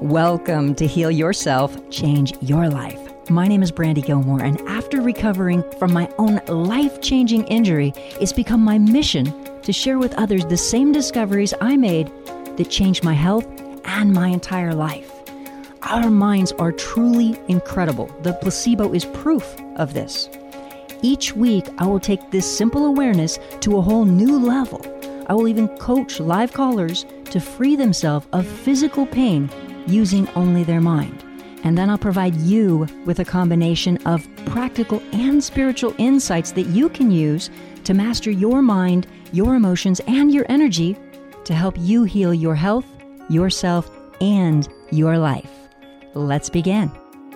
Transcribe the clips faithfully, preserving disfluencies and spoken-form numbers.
Welcome to Heal Yourself, Change Your Life. My name is Brandy Gilmore, and after recovering from my own life-changing injury, it's become my mission to share with others the same discoveries I made that changed my health and my entire life. Our minds are truly incredible. The placebo is proof of this. Each week, I will take this simple awareness to a whole new level. I will even coach live callers to free themselves of physical pain using only their mind. And then I'll provide you with a combination of practical and spiritual insights that you can use to master your mind, your emotions, and your energy to help you heal your health, yourself, and your life. Let's begin.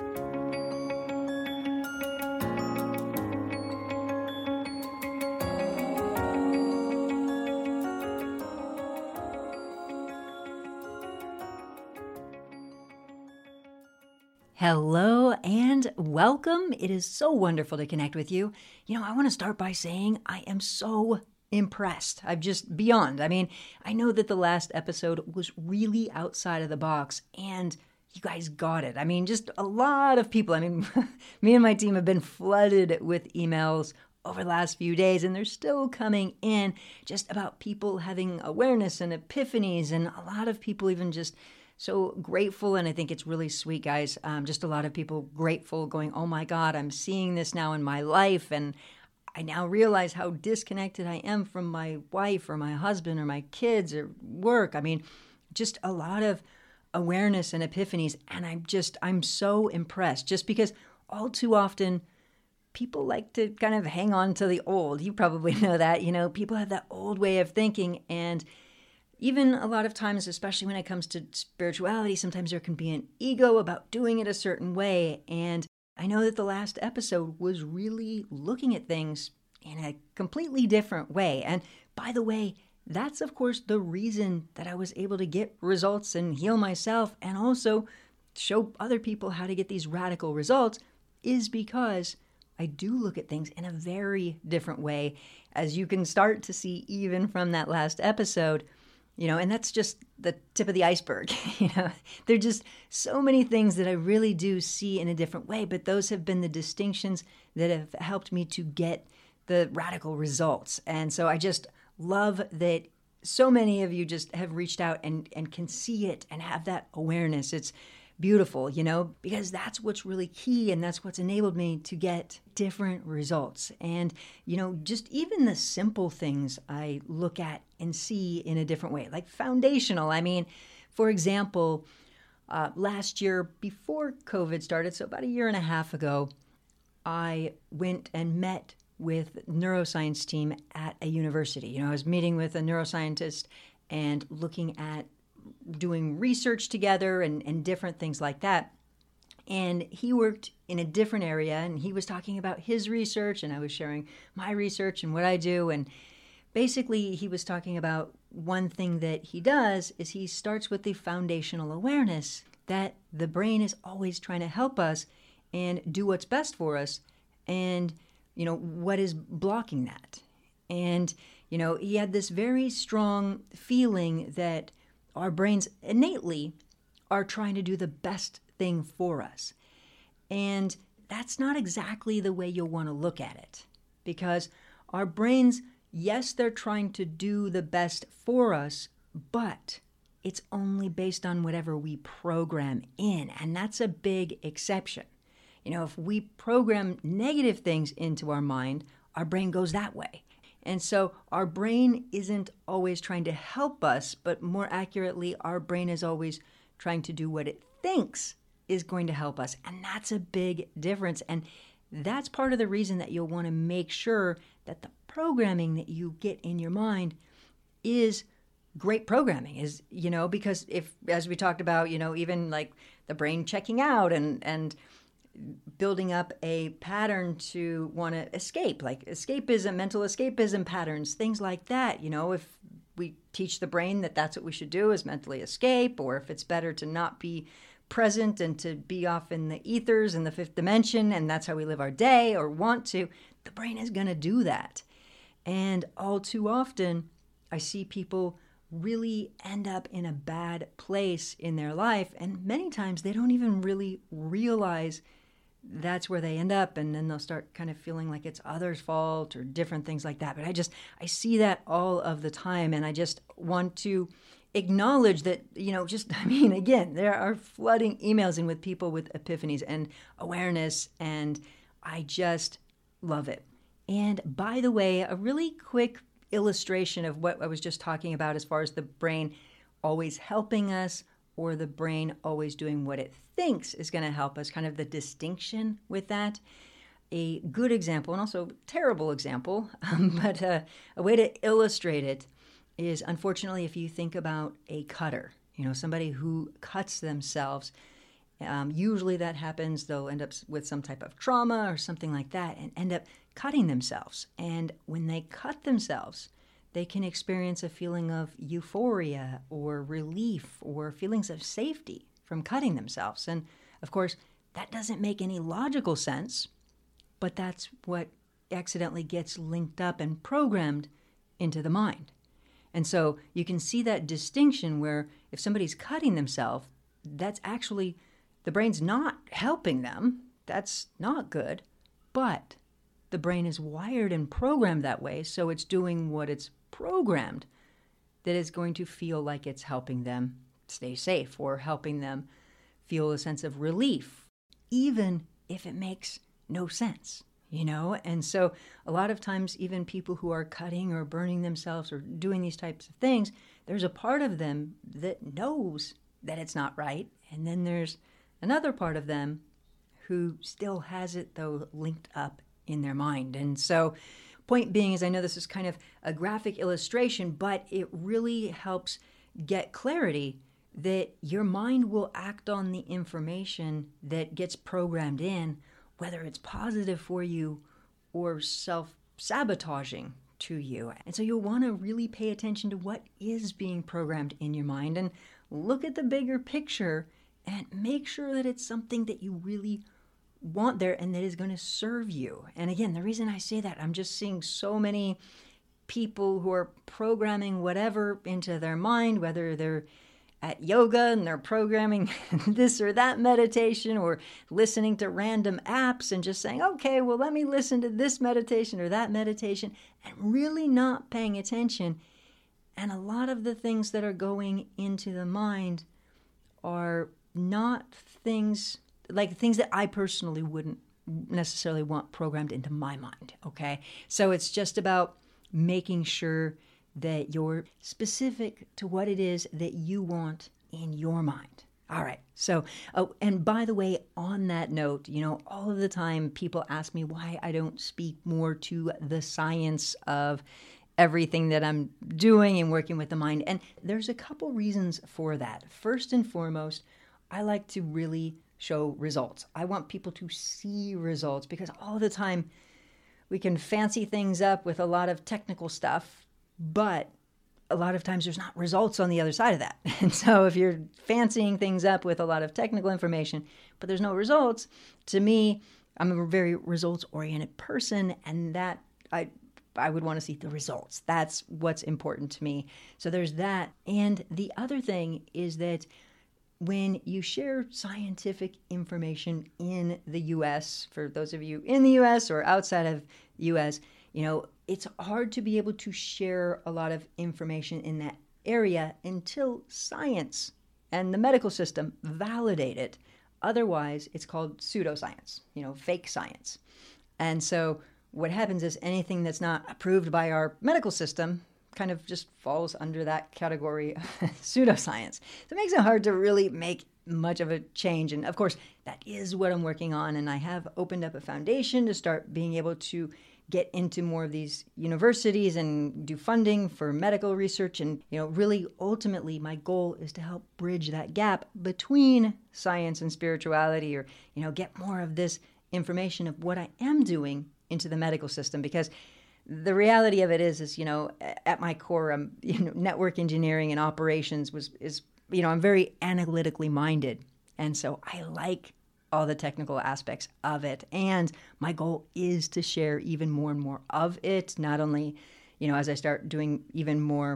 Hello and welcome. It is so wonderful to connect with you. You know, I want to start by saying I am so impressed. I'm just beyond. I mean, I know that the last episode was really outside of the box and you guys got it. I mean, just a lot of people. I mean, me and my team have been flooded with emails over the last few days, and they're still coming in just about people having awareness and epiphanies, and a lot of people even just so grateful, and I think it's really sweet, guys. Um, just a lot of people grateful, going, oh my God, I'm seeing this now in my life, and I now realize how disconnected I am from my wife or my husband or my kids or work. I mean, just a lot of awareness and epiphanies, and I'm just, I'm so impressed, just because all too often people like to kind of hang on to the old. You probably know that, you know, people have that old way of thinking, and even a lot of times, especially when it comes to spirituality, sometimes there can be an ego about doing it a certain way. And I know that the last episode was really looking at things in a completely different way. And by the way, that's of course the reason that I was able to get results and heal myself and also show other people how to get these radical results, is because I do look at things in a very different way, as you can start to see even from that last episode. You know, and that's just the tip of the iceberg. You know, there are just so many things that I really do see in a different way, but those have been the distinctions that have helped me to get the radical results. And so I just love that so many of you just have reached out and, and can see it and have that awareness. It's beautiful, you know, because that's what's really key, and that's what's enabled me to get different results. And, you know, just even the simple things I look at and see in a different way, like foundational. I mean, for example, uh, last year before COVID started, so about a year and a half ago, I went and met with neuroscience team at a university. You know, I was meeting with a neuroscientist and looking at doing research together and, and different things like that. And he worked in a different area, and he was talking about his research, and I was sharing my research and what I do. And basically, he was talking about one thing that he does is he starts with the foundational awareness that the brain is always trying to help us and do what's best for us. And, you know, what is blocking that? And, you know, he had this very strong feeling that our brains innately are trying to do the best thing for us. And that's not exactly the way you'll want to look at it, because our brains, yes, they're trying to do the best for us, but it's only based on whatever we program in. And that's a big exception. You know, if we program negative things into our mind, our brain goes that way. And so our brain isn't always trying to help us, but more accurately, our brain is always trying to do what it thinks is going to help us. And that's a big difference. And that's part of the reason that you'll want to make sure that the programming that you get in your mind is great programming, is, you know, because if, as we talked about, you know, even like the brain checking out and, and, building up a pattern to want to escape, like escapism, mental escapism patterns, things like that. You know, if we teach the brain that that's what we should do is mentally escape, or if it's better to not be present and to be off in the ethers in the fifth dimension, and that's how we live our day or want to, the brain is going to do that. And all too often, I see people really end up in a bad place in their life. And many times they don't even really realize that's where they end up. And then they'll start kind of feeling like it's others' fault or different things like that. But I just, I see that all of the time. And I just want to acknowledge that, you know, just, I mean, again, there are flooding emails in with people with epiphanies and awareness. And I just love it. And by the way, a really quick illustration of what I was just talking about as far as the brain always helping us or the brain always doing what it thinks is going to help us, kind of the distinction with that. A good example, and also terrible example, um, but uh, a way to illustrate it is, unfortunately, if you think about a cutter, you know, somebody who cuts themselves, um, usually that happens, they'll end up with some type of trauma or something like that and end up cutting themselves. And when they cut themselves, they can experience a feeling of euphoria or relief or feelings of safety from cutting themselves. And of course, that doesn't make any logical sense, but that's what accidentally gets linked up and programmed into the mind. And so you can see that distinction where if somebody's cutting themselves, that's actually, the brain's not helping them. That's not good, but the brain is wired and programmed that way, so it's doing what it's programmed, that is going to feel like it's helping them stay safe or helping them feel a sense of relief, even if it makes no sense, you know? And so a lot of times, even people who are cutting or burning themselves or doing these types of things, there's a part of them that knows that it's not right, and then there's another part of them who still has it, though, linked up in their mind. And so point being is, I know this is kind of a graphic illustration, but it really helps get clarity that your mind will act on the information that gets programmed in, whether it's positive for you or self-sabotaging to you. And so you'll want to really pay attention to what is being programmed in your mind and look at the bigger picture and make sure that it's something that you really want there and that is going to serve you. And again, the reason I say that, I'm just seeing so many people who are programming whatever into their mind, whether they're at yoga and they're programming this or that meditation or listening to random apps and just saying, okay, well, let me listen to this meditation or that meditation, and really not paying attention. And a lot of the things that are going into the mind are not things like things that I personally wouldn't necessarily want programmed into my mind, okay? So it's just about making sure that you're specific to what it is that you want in your mind. All right. So, oh, and by the way, on that note, you know, all of the time people ask me why I don't speak more to the science of everything that I'm doing and working with the mind. And there's a couple reasons for that. First and foremost, I like to really show results. I want people to see results, because all the time we can fancy things up with a lot of technical stuff, but a lot of times there's not results on the other side of that. And so if you're fancying things up with a lot of technical information, but there's no results, to me, I'm a very results-oriented person, and that I I would want to see the results. That's what's important to me. So there's that. And the other thing is that when you share scientific information in the U S, for those of you in the U S or outside of the U S, you know, it's hard to be able to share a lot of information in that area until science and the medical system validate it. Otherwise, it's called pseudoscience, you know, fake science. And so what happens is anything that's not approved by our medical system kind of just falls under that category of pseudoscience. So it makes it hard to really make much of a change. And of course, that is what I'm working on. And I have opened up a foundation to start being able to get into more of these universities and do funding for medical research. And, you know, really ultimately my goal is to help bridge that gap between science and spirituality, or, you know, get more of this information of what I am doing into the medical system. Because the reality of it is, is, you know, at my core, I'm, you know, network engineering and operations was, is, you know, I'm very analytically minded. And so I like all the technical aspects of it. And my goal is to share even more and more of it, not only, you know, as I start doing even more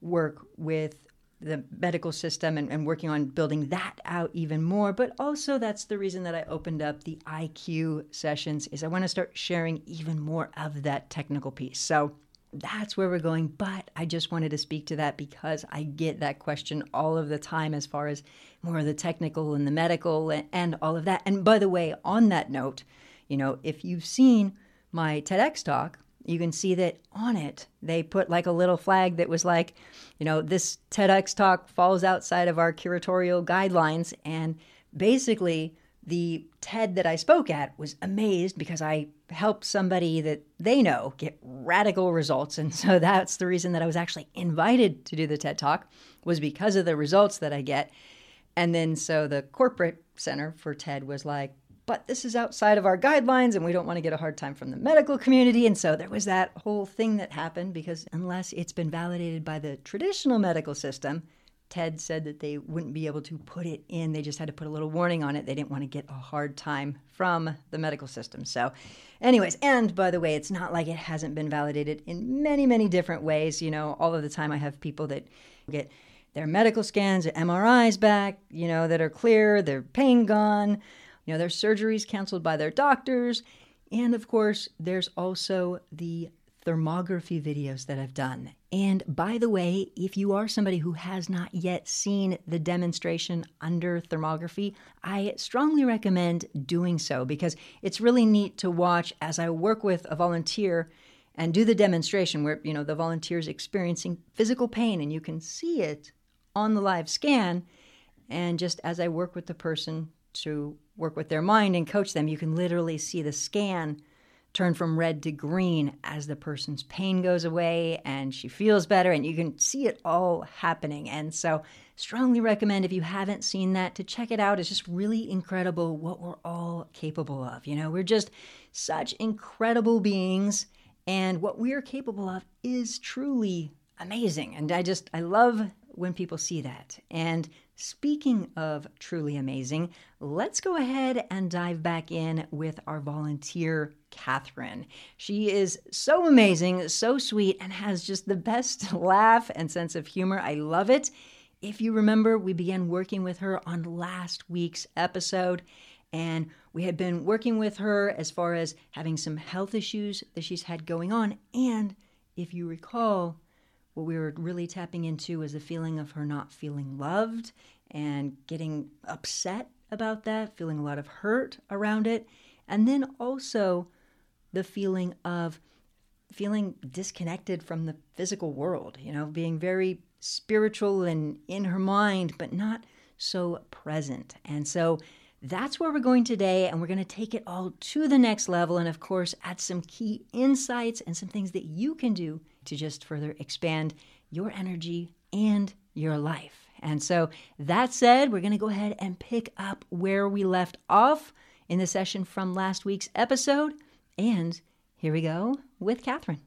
work with the medical system and, and working on building that out even more. But also that's the reason that I opened up the I Q sessions, is I want to start sharing even more of that technical piece. So that's where we're going. But I just wanted to speak to that because I get that question all of the time as far as more of the technical and the medical and, and all of that. And by the way, on that note, you know, if you've seen my TEDx talk, you can see that on it, they put like a little flag that was like, you know, this TEDx talk falls outside of our curatorial guidelines. And basically, the TED that I spoke at was amazed because I helped somebody that they know get radical results. And so that's the reason that I was actually invited to do the TED Talk, was because of the results that I get. And then so the corporate center for TED was like, but this is outside of our guidelines and we don't want to get a hard time from the medical community. And so there was that whole thing that happened, because unless it's been validated by the traditional medical system, TED said that they wouldn't be able to put it in. They just had to put a little warning on it. They didn't want to get a hard time from the medical system. So anyways, and by the way, it's not like it hasn't been validated in many, many different ways. You know, all of the time I have people that get their medical scans, their M R Is back, you know, that are clear, their pain gone, you know, their surgeries canceled by their doctors. And of course, there's also the thermography videos that I've done. And by the way, if you are somebody who has not yet seen the demonstration under thermography, I strongly recommend doing so, because it's really neat to watch as I work with a volunteer and do the demonstration where, you know, the volunteer's experiencing physical pain and you can see it on the live scan. And just as I work with the person to work with their mind and coach them, you can literally see the scan turn from red to green as the person's pain goes away and she feels better, and you can see it all happening. And so strongly recommend, if you haven't seen that, to check it out. It's just really incredible what we're all capable of. You know, we're just such incredible beings, and what we're capable of is truly amazing. And I just, I love when people see that. And speaking of truly amazing, let's go ahead and dive back in with our volunteer, Catherine. She is so amazing, so sweet, and has just the best laugh and sense of humor. I love it. If you remember, we began working with her on last week's episode, and we had been working with her as far as having some health issues that she's had going on. And if you recall, what we were really tapping into was the feeling of her not feeling loved and getting upset about that, feeling a lot of hurt around it. And then also the feeling of feeling disconnected from the physical world, you know, being very spiritual and in her mind, but not so present. And so that's where we're going today, and we're going to take it all to the next level, and of course add some key insights and some things that you can do to just further expand your energy and your life. And so that said, we're going to go ahead and pick up where we left off in the session from last week's episode. And here we go with Catherine.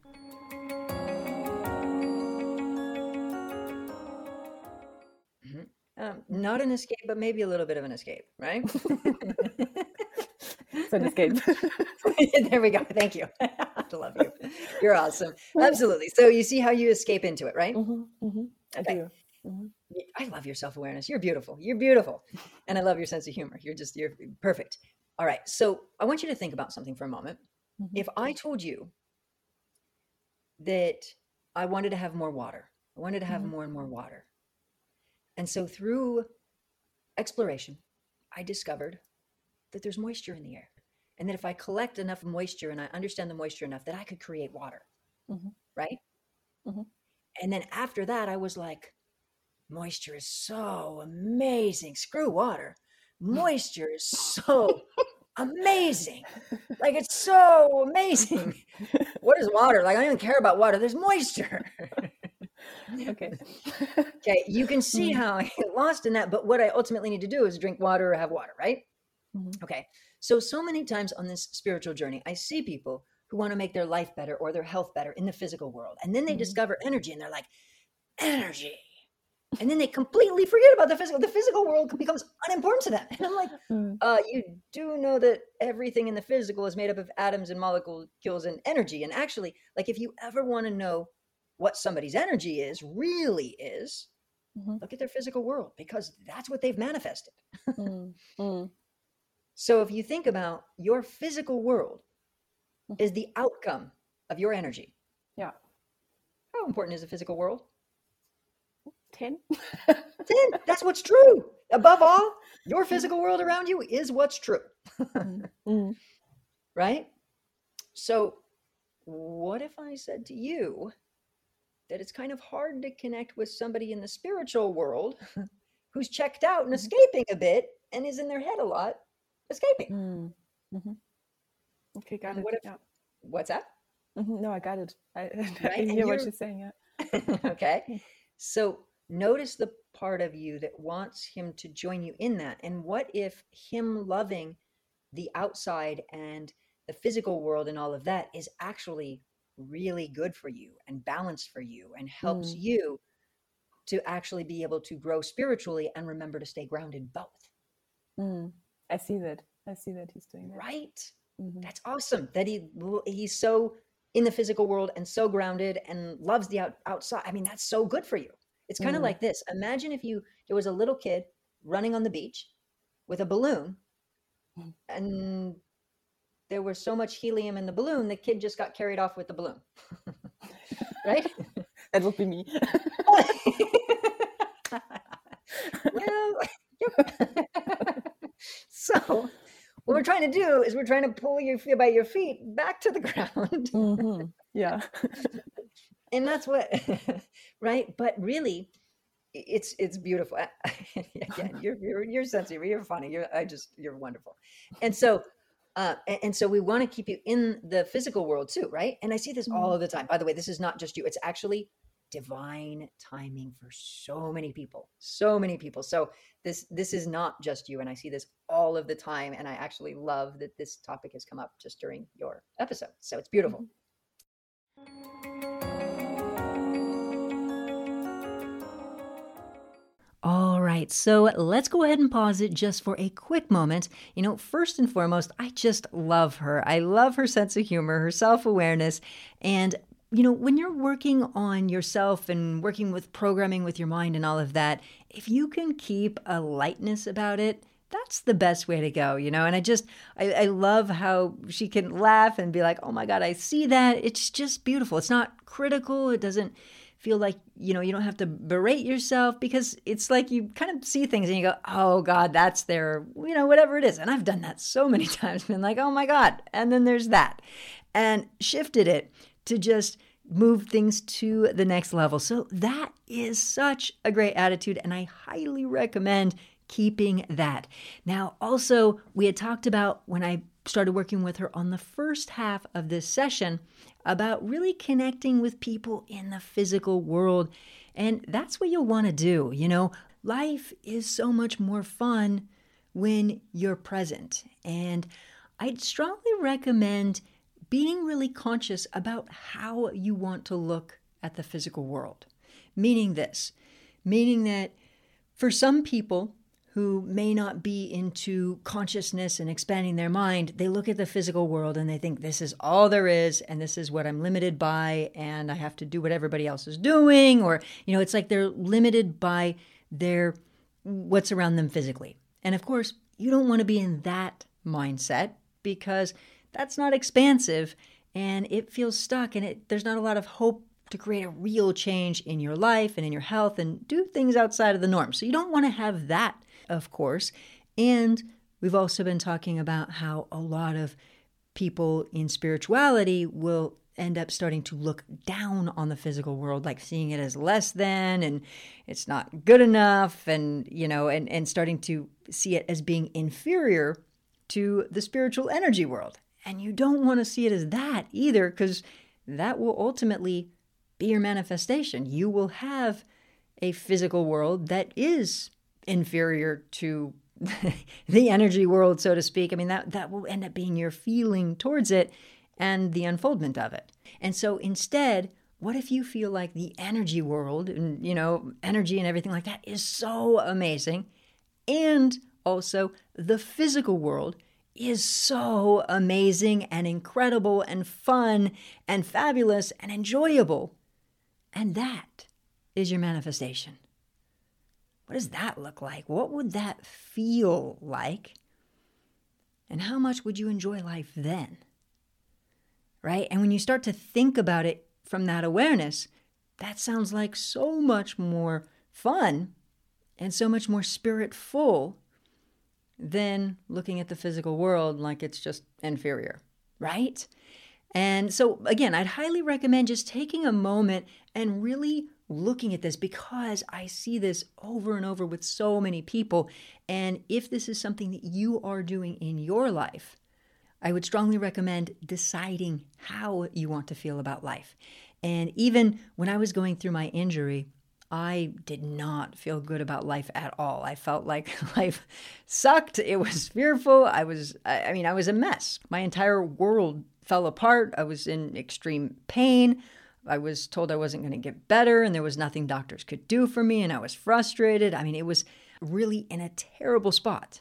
Um, not an escape, but maybe a little bit of an escape, right? It's an escape. There we go. Thank you. I love you. You're awesome. Absolutely. So you see how you escape into it, right? Mm-hmm, mm-hmm. I Okay. do. Mm-hmm. I love your self-awareness. You're beautiful. You're beautiful. And I love your sense of humor. You're just, you're perfect. All right. So I want you to think about something for a moment. Mm-hmm. If I told you that I wanted to have more water, I wanted to have Mhm. more and more water. And so through exploration, I discovered that there's moisture in the air. And that if I collect enough moisture and I understand the moisture enough, that I could create water, Mhm. right? Mhm. And then after that, I was like, moisture is so amazing. Screw water. Moisture is so amazing. Like, it's so amazing. What is water? Like, I don't even care about water. There's moisture. Okay. Okay, you can see Mhm. how I get lost in that, but what I ultimately need to do is drink water or have water, right? Mhm. Okay, so, so many times on this spiritual journey, I see people who want to make their life better or their health better in the physical world. And then they Mhm. discover energy and they're like, energy. And then they completely forget about the physical. The physical world becomes unimportant to them. And I'm like, Mm. uh, you do know that everything in the physical is made up of atoms and molecules and energy. And actually, like, if you ever want to know what somebody's energy is, really is, Mm-hmm. look at their physical world, because that's what they've manifested. Mm. Mm. So if you think about your physical world Mhm. is the outcome of your energy. Yeah. How important is the physical world? ten. ten. That's what's true. Above all, your physical world around you is what's true. Mm. Mm. Right? So what if I said to you that it's kind of hard to connect with somebody in the spiritual world who's checked out and Mhm. escaping a bit and is in their head a lot, escaping? Mm. Mhm. Okay, got And it. what if, Yeah. what's that? Mhm. No, I got it. I, I Right? And hear what you're, you're saying. Yeah. okay. Mm. So notice the part of you that wants him to join you in that. And what if him loving the outside and the physical world and all of that is actually really good for you and balanced for you and helps Mm. you to actually be able to grow spiritually and remember to stay grounded both? Mm. I see that. I see that he's doing that. Right? Mhm. That's awesome that he he's so in the physical world and so grounded and loves the out, outside. I mean, that's so good for you. It's kind of Mm. like this. Imagine if you there was a little kid running on the beach with a balloon, Mm. and there was so much helium in the balloon, the kid just got carried off with the balloon. Right? That would be me. Well, yep. So what we're trying to do is we're trying to pull you by your feet back to the ground. Mhm. Yeah. And that's what, right? But really, it's it's beautiful. Again, you're you're you're sensitive. You're funny. You're I just you're wonderful. And so, uh, and, and so we want to keep you in the physical world too, right? And I see this all Mm. the time. By the way, this is not just you. It's actually divine timing for so many people, so many people. So this this is not just you, and I see this all of the time. And I actually love that this topic has come up just during your episode. So it's beautiful. Mhm. All right, so let's go ahead and pause it just for a quick moment. You know, first and foremost, I just love her. I love her sense of humor, her self-awareness, and you know, when you're working on yourself and working with programming with your mind and all of that, if you can keep a lightness about it, that's the best way to go, you know? And I just, I, I love how she can laugh and be like, oh my God, I see that. It's just beautiful. It's not critical. It doesn't feel like, you know, you don't have to berate yourself, because it's like you kind of see things and you go, oh God, that's their, you know, whatever it is. And I've done that so many times, been like, oh my God. And then there's that. And shifted it to just move things to the next level. So that is such a great attitude, and I highly recommend keeping that. Now, also, we had talked about when I started working with her on the first half of this session about really connecting with people in the physical world. And that's what you'll want to do. You know, life is so much more fun when you're present. And I'd strongly recommend being really conscious about how you want to look at the physical world. Meaning this, meaning that for some people who may not be into consciousness and expanding their mind, they look at the physical world and they think this is all there is, and this is what I'm limited by, and I have to do what everybody else is doing. Or, you know, it's like they're limited by their what's around them physically. And of course, you don't want to be in that mindset, because that's not expansive and it feels stuck, and it, there's not a lot of hope to create a real change in your life and in your health and do things outside of the norm. So you don't want to have that, of course. And we've also been talking about how a lot of people in spirituality will end up starting to look down on the physical world, like seeing it as less than, and it's not good enough, and, you know, and, and starting to see it as being inferior to the spiritual energy world. And you don't want to see it as that either, because that will ultimately be your manifestation. You will have a physical world that is inferior to the energy world, so to speak. I mean, that, that will end up being your feeling towards it and the unfoldment of it. And so instead, what if you feel like the energy world and, you know, energy and everything like that is so amazing, and also the physical world is so amazing and incredible and fun and fabulous and enjoyable. And that is your manifestation. What does that look like? What would that feel like? And how much would you enjoy life then? Right? And when you start to think about it from that awareness, that sounds like so much more fun and so much more spirit-full than looking at the physical world like it's just inferior, right? And so, again, I'd highly recommend just taking a moment and really looking at this, because I see this over and over with so many people. And if this is something that you are doing in your life, I would strongly recommend deciding how you want to feel about life. And even when I was going through my injury, I did not feel good about life at all. I felt like life sucked. It was fearful. I was, I mean, I was a mess. My entire world fell apart. I was in extreme pain. I was told I wasn't going to get better, and there was nothing doctors could do for me, and I was frustrated. I mean, it was really in a terrible spot.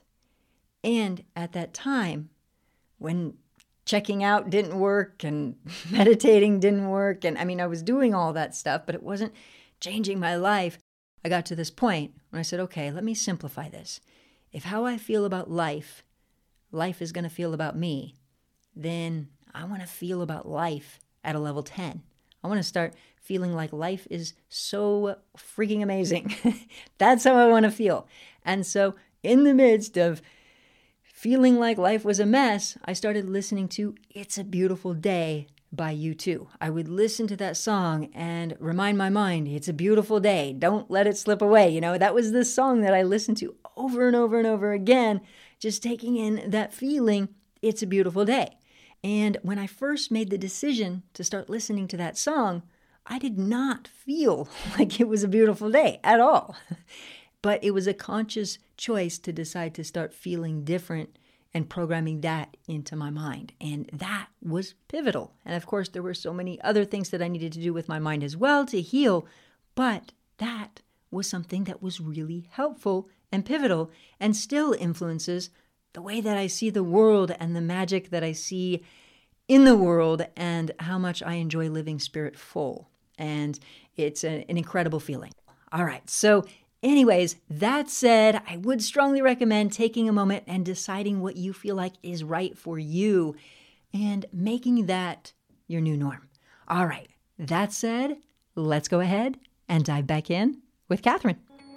And at that time, when checking out didn't work and meditating didn't work, and I mean, I was doing all that stuff, but it wasn't changing my life, I got to this point when I said, okay, let me simplify this. If how I feel about life, life is going to feel about me, then I want to feel about life at a level ten. I want to start feeling like life is so freaking amazing. That's how I want to feel. And so in the midst of feeling like life was a mess, I started listening to It's a Beautiful Day by U two. I would listen to that song and remind my mind, it's a beautiful day. Don't let it slip away. You know, that was the song that I listened to over and over and over again, just taking in that feeling, it's a beautiful day. And when I first made the decision to start listening to that song, I did not feel like it was a beautiful day at all. But it was a conscious choice to decide to start feeling different and programming that into my mind. And that was pivotal. And of course, there were so many other things that I needed to do with my mind as well to heal. But that was something that was really helpful and pivotal and still influences the way that I see the world and the magic that I see in the world and how much I enjoy living spirit full. And it's a, an incredible feeling. All right. So anyways, that said, I would strongly recommend taking a moment and deciding what you feel like is right for you and making that your new norm. All right. That said, let's go ahead and dive back in with Catherine.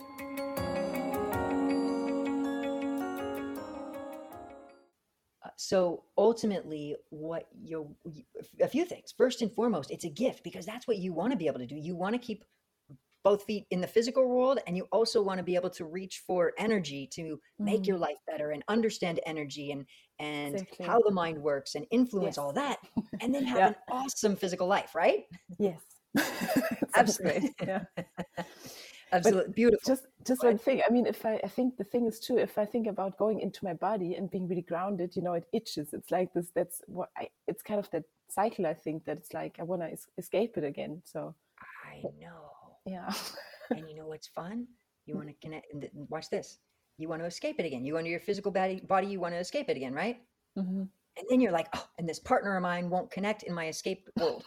So ultimately, what you're, a few things. First and foremost, it's a gift, because that's what you want to be able to do. You want to keep both feet in the physical world, and you also want to be able to reach for energy to make Mm, your life better and understand energy and and exactly. how the mind works and influence Yes. all that, and then have Yeah. an awesome physical life, right? Yes. It sounds Absolutely. great. Yeah. Absolutely. Beautiful. Just just Go one ahead. thing. I mean, if I, I think the thing is too, if I think about going into my body and being really grounded, you know, it itches. It's like this, that's what I, it's kind of that cycle, I think, that it's like, I want to es- escape it again. So, I know. yeah. And you know what's fun? You want to connect. and th- Watch this. You want to escape it again. You under your physical body, body, you want to escape it again, right? hmm And then you're like, oh, and this partner of mine won't connect in my escape world.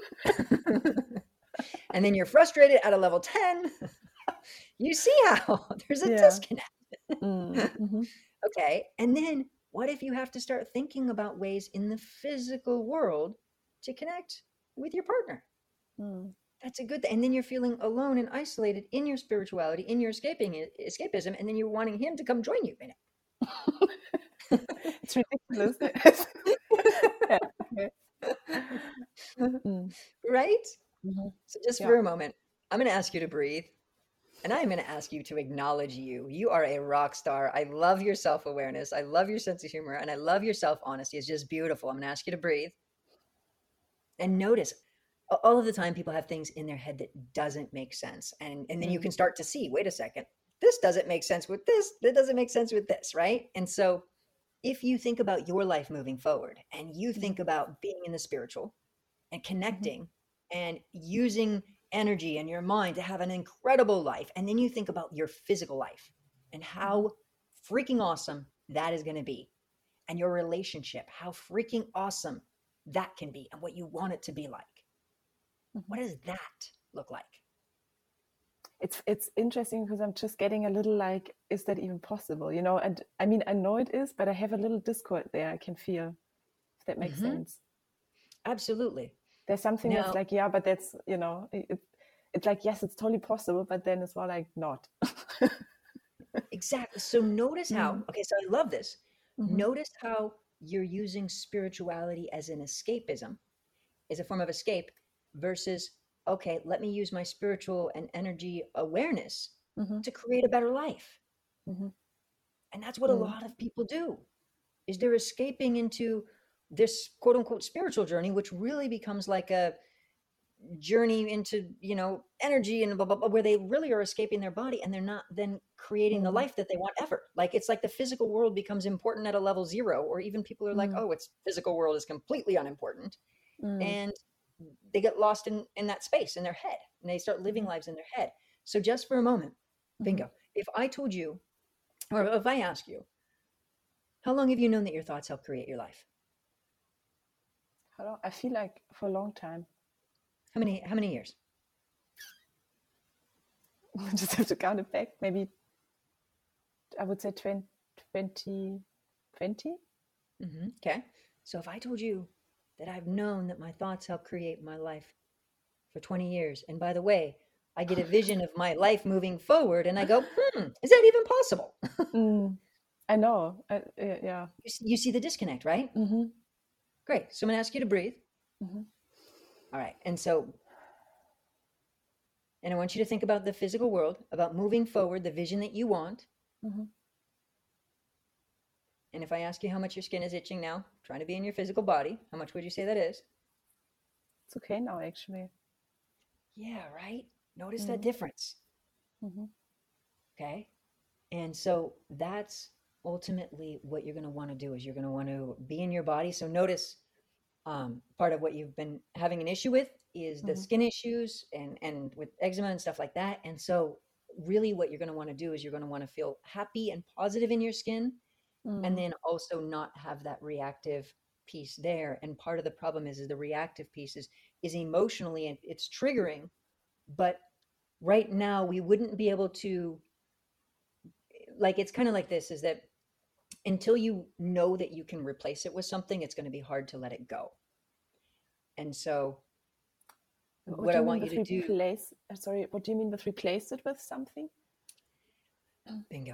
And then you're frustrated at a level ten. You see how there's a Yeah. disconnect. Mm-hmm. Okay. And then what if you have to start thinking about ways in the physical world to connect with your partner? Mm. That's a good thing. And then you're feeling alone and isolated in your spirituality, in your escaping escapism, and then you're wanting him to come join you in it. It's ridiculous. Yeah. Okay. Mm. Right? hmm So just Yeah. for a moment, I'm going to ask you to breathe. And I'm going to ask you to acknowledge you. You are a rock star. I love your self-awareness. I love your sense of humor. And I love your self-honesty. It's just beautiful. I'm going to ask you to breathe and notice. a- All of the time, people have things in their head that doesn't make sense. And, and then you Mm. can start to see, wait a second, this doesn't make sense with this. That doesn't make sense with this, right? And so if you think about your life moving forward and you think Mm-hmm. about being in the spiritual and Mm-hmm. connecting and using energy and your mind to have an incredible life. And then you think about your physical life and how freaking awesome that is going to be. And your relationship, how freaking awesome that can be and what you want it to be like. Mm-hmm. What is that look like? It's it's interesting because I'm just getting a little like, is that even possible? You know, and I mean, I know it is, but I have a little discord there. I can feel, if that makes Mm-hmm. sense. Absolutely. There's something Now, that's like, yeah, but that's, you know, it, it's like, yes, it's totally possible, but then it's more like not. exactly. So notice how, Mm. okay, so I love this. Mm-hmm. Notice how you're using spirituality as an escapism, as a form of escape, versus, okay, let me use my spiritual and energy awareness Mm-hmm. to create a better life. Mm-hmm. And that's what a Mm. lot of people do, is they're escaping into this quote unquote spiritual journey, which really becomes like a journey into, you know, energy and blah, blah, blah, where they really are escaping their body and they're not then creating the Mm. life that they want ever. Like it's like the physical world becomes important at a level zero, or even people are like, Mm. oh, it's physical world is completely unimportant. Mm. And they get lost in, in that space in their head and they start living Mm-hmm. lives in their head. So just for a moment, Mm-hmm. bingo, if I told you, or if I ask you, how long have you known that your thoughts help create your life? How long? I feel like for a long time. How many, how many years? I just have to count it back. Maybe I would say twenty, twenty, twenty. Mm-hmm. Okay. So if I told you that I've known that my thoughts help create my life for twenty years, and by the way, I get a vision of my life moving forward and I go, hmm, is that even possible? Mm. I know. I, uh, yeah. You see, you see the disconnect, right? Mm-hmm. Great. So I'm going to ask you to breathe. Mm-hmm. All right. And so, and I want you to think about the physical world, about moving forward, the vision that you want. Mm-hmm. And if I ask you how much your skin is itching now, trying to be in your physical body, how much would you say that is? It's okay now, actually. Yeah, right? Notice Mm-hmm. that difference. Mm-hmm. Okay. And so that's ultimately what you're going to want to do is you're going to want to be in your body. So notice um, part of what you've been having an issue with is the Mm-hmm. skin issues and, and with eczema and stuff like that. And so really what you're going to want to do is you're going to want to feel happy and positive in your skin, and Mm. then also not have that reactive piece there. And part of the problem is, is the reactive piece is, is emotionally and it's triggering, but right now we wouldn't be able to, like, it's kind of like this, is that until you know that you can replace it with something, it's going to be hard to let it go. And so What what do I you mean want you with to do, replace? uh, Sorry, what do you mean with replace it with something? bingo,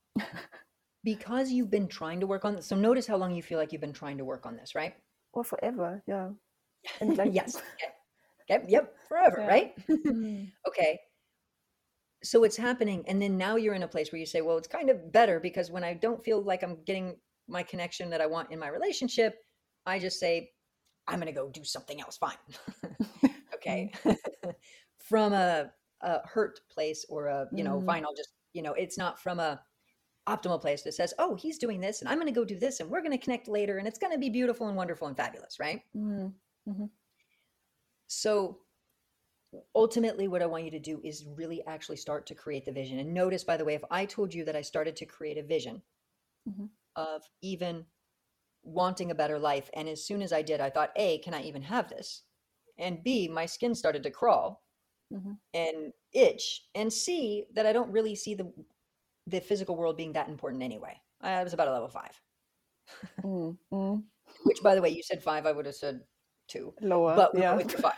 because you've been trying to work on this. So notice how long you feel like you've been trying to work on this, right? Or forever, yeah. And like, Yes. Okay. Okay. Yep. Forever, yeah. right? Mm. Okay. So it's happening. And then now you're in a place where you say, well, it's kind of better because when I don't feel like I'm getting my connection that I want in my relationship, I just say, I'm going to go do something else. Fine. Okay. From a, a hurt place or a, you know, Mm. fine, I'll just, you know, it's not from a optimal place that says, oh, he's doing this and I'm going to go do this and we're going to connect later and it's going to be beautiful and wonderful and fabulous, right? Mm. Mm-hmm. So ultimately, what I want you to do is really actually start to create the vision. And notice, by the way, if I told you that I started to create a vision Mm-hmm. of even wanting a better life, and as soon as I did, I thought, A, can I even have this? And B, my skin started to crawl Mm-hmm. and itch, and C, that I don't really see the the physical world being that important anyway. I was about a level five. Mm. Mm. Which, by the way, you said five, I would have said two, Lower, but we yeah. went with five.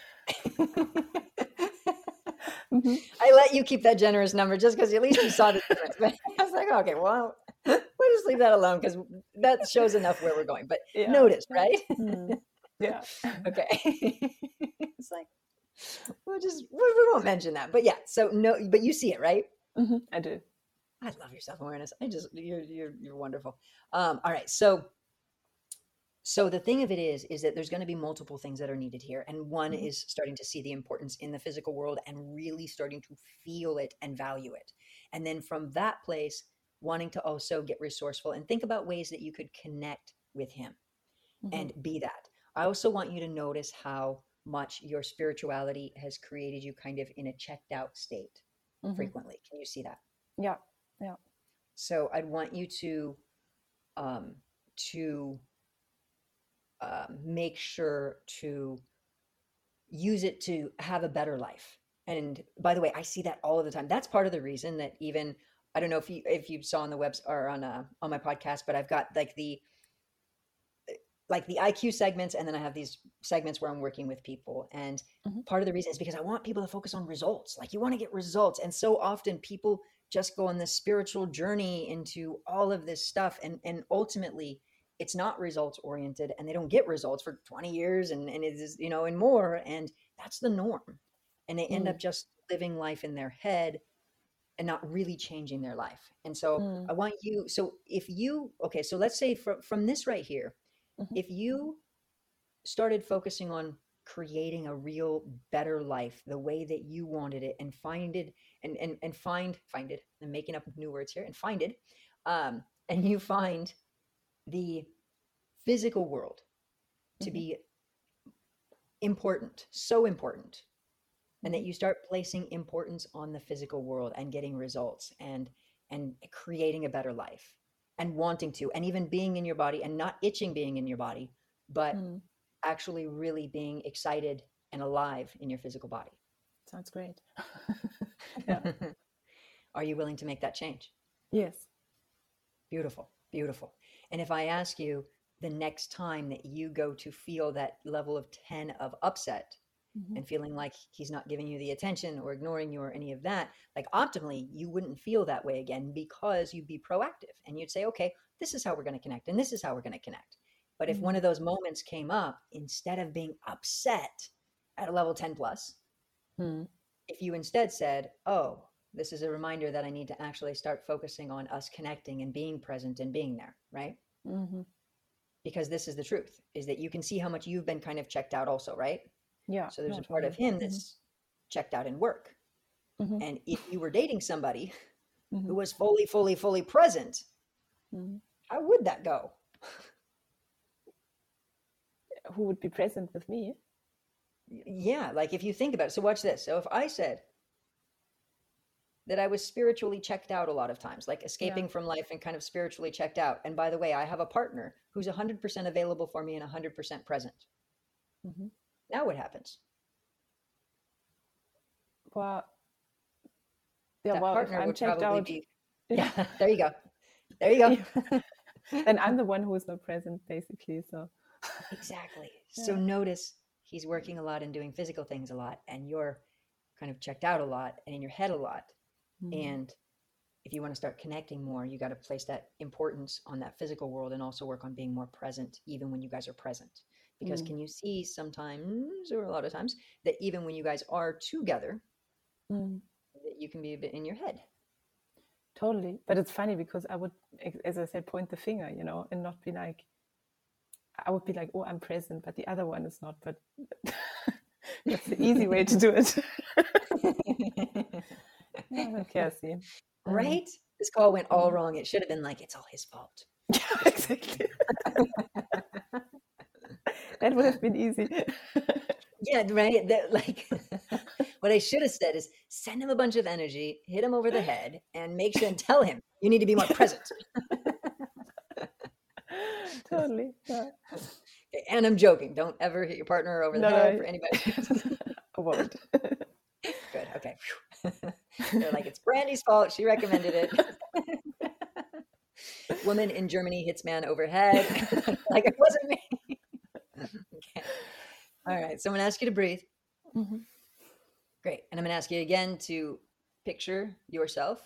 Mm-hmm. I let you keep that generous number just because at least you saw the difference. But I was like, okay, well, we'll just leave that alone because that shows enough where we're going. But Yeah. notice, right? Mm. Yeah. Okay. It's like, we'll just, we we won't mention that. But yeah, so no, but you see it, right? Mm-hmm. I do. I love your self-awareness. I just, you're, you're, you're wonderful. Um, all right. So, so the thing of it is, is that there's going to be multiple things that are needed here. And one Mm-hmm. is starting to see the importance in the physical world and really starting to feel it and value it. And then from that place, wanting to also get resourceful and think about ways that you could connect with him Mm-hmm. and be that. I also want you to notice how much your spirituality has created you kind of in a checked out state Mm-hmm. frequently. Can you see that? Yeah. Yeah. So I'd want you to, um, to, uh, make sure to use it to have a better life. And by the way, I see that all of the time. That's part of the reason that even, I don't know if you if you saw on the webs or on uh on my podcast, but I've got like the like the I Q segments, and then I have these segments where I'm working with people. And Mm-hmm. part of the reason is because I want people to focus on results. Like you want to get results. And so often people just go on this spiritual journey into all of this stuff. And and ultimately it's not results oriented, and they don't get results for twenty years and, and it is, you know, and more. And that's the norm. And they end Mm. up just living life in their head and not really changing their life. And so Mm. I want you, so if you, okay, so let's say from, from this right here, Mm-hmm. if you started focusing on creating a real better life the way that you wanted it, and find it and and, and find find it, I'm making up new words here, and find it, um, and you find the physical world to Mm-hmm. be important, so important, and that Mm-hmm. you start placing importance on the physical world and getting results and and creating a better life and wanting to, and even being in your body and not itching being in your body, but Mm. actually really being excited and alive in your physical body. Sounds great. Yeah. Are you willing to make that change? Yes. Beautiful, beautiful. And if I ask you the next time that you go to feel that level of ten of upset Mm-hmm. and feeling like he's not giving you the attention or ignoring you or any of that, like optimally, you wouldn't feel that way again, because you'd be proactive and you'd say, okay, this is how we're going to connect and this is how we're going to connect. But if one Mm-hmm. of those moments came up, instead of being upset at a level ten plus, Mm-hmm. if you instead said, oh, this is a reminder that I need to actually start focusing on us connecting and being present and being there, right? Mm-hmm. Because this is the truth, is that you can see how much you've been kind of checked out also, right? Yeah. So there's No, a part of totally. him Mm-hmm. that's checked out in work. Mm-hmm. And if you were dating somebody Mm-hmm. who was fully, fully, fully present, Mm-hmm. how would that go? Who would be present with me? Yeah, like if you think about it. So watch this. So if I said that I was spiritually checked out a lot of times, like escaping Yeah. from life and kind of spiritually checked out. And by the way, I have a partner who's one hundred percent available for me and one hundred percent present. Mm-hmm. Now what happens? Well, yeah. That Well, if partner I'm would checked probably out, be, yeah. yeah, there you go. There you go. Yeah. Then I'm the one who is not present, basically. So Exactly. So yeah. notice he's working a lot and doing physical things a lot, and you're kind of checked out a lot and in your head a lot. Mm-hmm. And if you want to start connecting more, you got to place that importance on that physical world and also work on being more present, even when you guys are present. Because Mm. can you see sometimes, or a lot of times, that even when you guys are together, Mm. that you can be a bit in your head? Totally. But it's funny because I would, as I said, point the finger, you know, and not be like, I would be like, oh, I'm present, but the other one is not. But that's the easy way to do it. Yeah, okay, I see. Right? This call went all Mm. wrong. It should have been like, it's all his fault. Yeah, exactly. That would have been easy. Yeah, right. That, like, what I should have said is send him a bunch of energy, hit him over the head, and make sure and tell him you need to be more present. Totally. Yeah. And I'm joking. Don't ever hit your partner over the No, head no. for anybody. I won't. Good. Okay. They're like, it's Brandy's fault. She recommended it. Woman in Germany hits man overhead. Like, it wasn't me. Okay. All right. So I'm going to ask you to breathe. Mm-hmm. Great. And I'm going to ask you again to picture yourself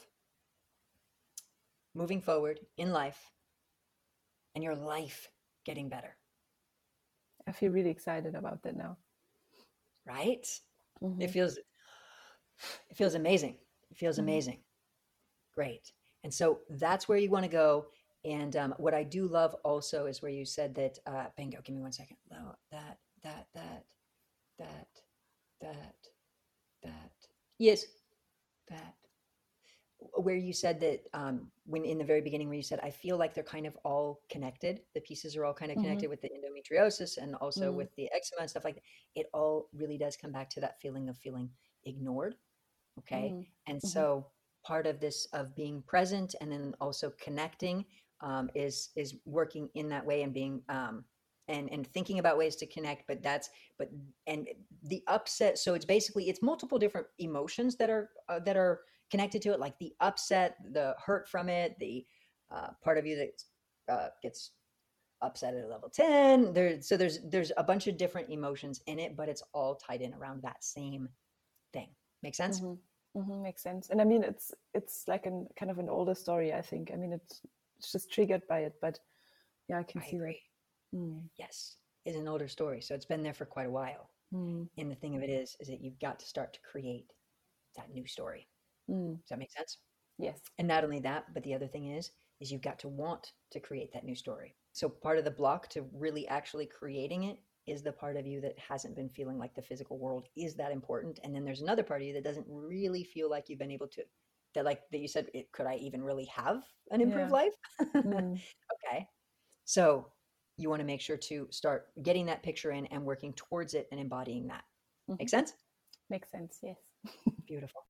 moving forward in life and your life getting better. I feel really excited about that now. Right? Mm-hmm. It feels it feels amazing. It feels Mm-hmm. amazing. Great. And so that's where you want to go. And um, what I do love also is where you said that, uh, bingo, give me one second. Oh, that, that, that, that, that, that. Yes, that. Where you said that um, when in the very beginning, where you said, I feel like they're kind of all connected. The pieces are all kind of connected Mm-hmm. with the endometriosis and also Mm. with the eczema and stuff like that. It all really does come back to that feeling of feeling ignored. Okay. Mm. And Mm-hmm. so part of this of being present and then also connecting um, is is working in that way and being um, and and thinking about ways to connect, but that's but and the upset, so it's basically it's multiple different emotions that are uh, that are connected to it, like the upset, the hurt from it, the uh, part of you that uh, gets upset at a level ten there. So there's there's a bunch of different emotions in it, but it's all tied in around that same thing. Make sense? Mm-hmm. Mm-hmm. Makes sense. And I mean, it's it's like an kind of an older story, I think. I mean, it's it's just triggered by it, but yeah, I can I see agree. that. Mm. Yes, is an older story, so it's been there for quite a while. Mm. And the thing of it is is that you've got to start to create that new story. Mm. Does that make sense? Yes. And not only that, but the other thing is is you've got to want to create that new story. So part of the block to really actually creating it is the part of you that hasn't been feeling like the physical world is that important. And then there's another part of you that doesn't really feel like you've been able to, that like that you said, it, could I even really have an improved Yeah. life? Mm. Okay. So you want to make sure to start getting that picture in and working towards it and embodying that. Mm-hmm. Make sense? Makes sense. Yes. Beautiful.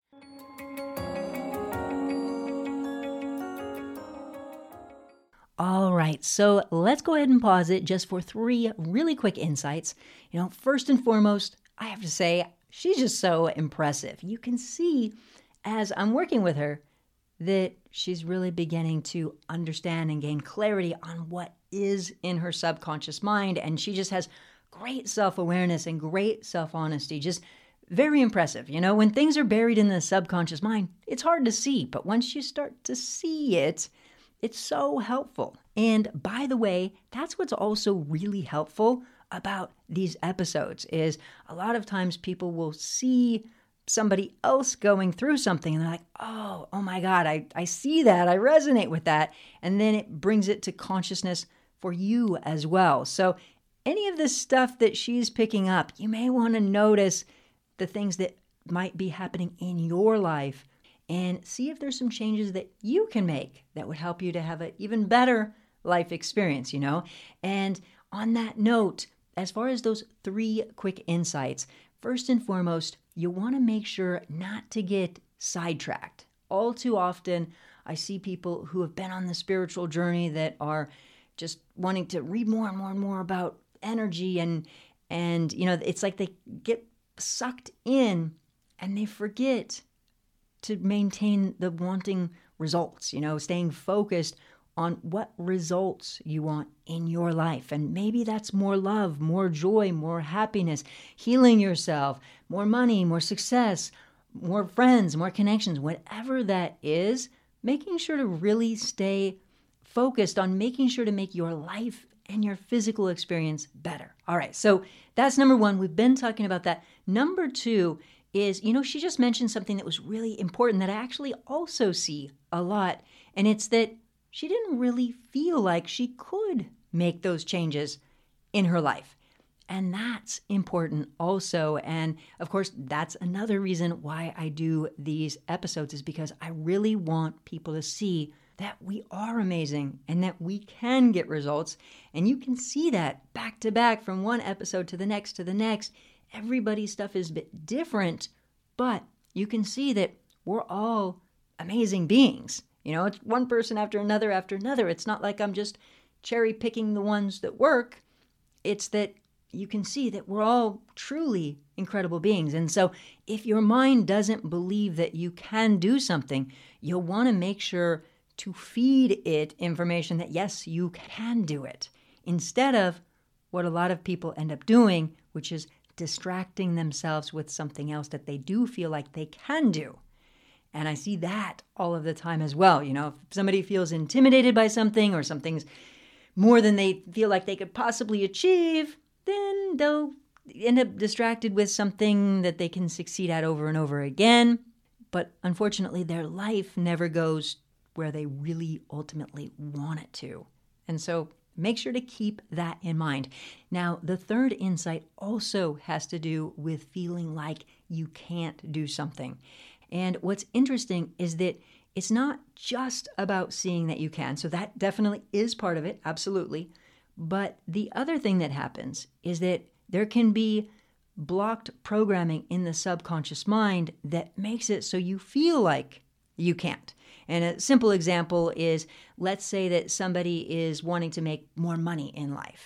All right, so let's go ahead and pause it just for three really quick insights. You know, first and foremost, I have to say, she's just so impressive. You can see as I'm working with her that she's really beginning to understand and gain clarity on what is in her subconscious mind. And she just has great self-awareness and great self-honesty. Just very impressive. You know, when things are buried in the subconscious mind, it's hard to see. But once you start to see it, it's so helpful. And by the way, that's what's also really helpful about these episodes is a lot of times people will see somebody else going through something and they're like, oh, oh my God, I, I see that. I resonate with that. And then it brings it to consciousness for you as well. So any of this stuff that she's picking up, you may want to notice the things that might be happening in your life and see if there's some changes that you can make that would help you to have an even better life experience, you know? And on that note, as far as those three quick insights, first and foremost, you want to make sure not to get sidetracked. All too often, I see people who have been on the spiritual journey that are just wanting to read more and more and more about energy and, and you know, it's like they get sucked in and they forget to maintain the wanting results, you know, staying focused on what results you want in your life. And maybe that's more love, more joy, more happiness, healing yourself, more money, more success, more friends, more connections, whatever that is, making sure to really stay focused on making sure to make your life and your physical experience better. All right, so that's number one. We've been talking about that. Number two is, you know, she just mentioned something that was really important that I actually also see a lot. And it's that she didn't really feel like she could make those changes in her life. And that's important also. And of course, that's another reason why I do these episodes is because I really want people to see that we are amazing and that we can get results. And you can see that back to back from one episode to the next to the next. Everybody's stuff is a bit different, but you can see that we're all amazing beings. You know, it's one person after another after another. It's not like I'm just cherry picking the ones that work. It's that you can see that we're all truly incredible beings. And so if your mind doesn't believe that you can do something, you'll want to make sure to feed it information that, yes, you can do it, instead of what a lot of people end up doing, which is distracting themselves with something else that they do feel like they can do. And I see that all of the time as well. You know, if somebody feels intimidated by something or something's more than they feel like they could possibly achieve, then they'll end up distracted with something that they can succeed at over and over again. But unfortunately, their life never goes where they really ultimately want it to. And so make sure to keep that in mind. Now, the third insight also has to do with feeling like you can't do something. And what's interesting is that it's not just about seeing that you can. So that definitely is part of it, absolutely. But the other thing that happens is that there can be blocked programming in the subconscious mind that makes it so you feel like you can't. And a simple example is, let's say that somebody is wanting to make more money in life.